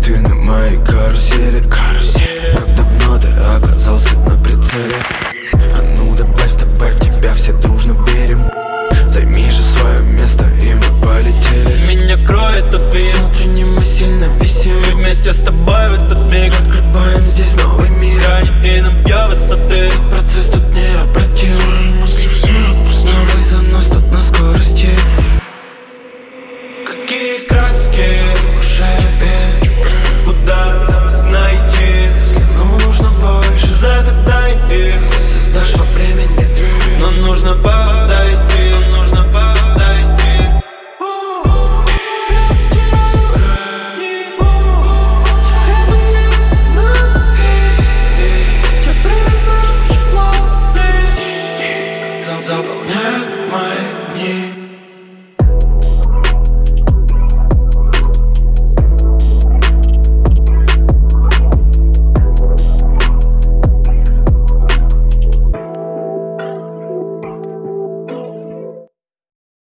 машины моей карусели. Как давно ты оказался на прицеле? А ну давай, вставай, в тебя все дружно верим. Займи же свое место, и мы полетели. Меня кроет тут вид, внутренне мы сильно висим. мы вместе с тобой в этот миг.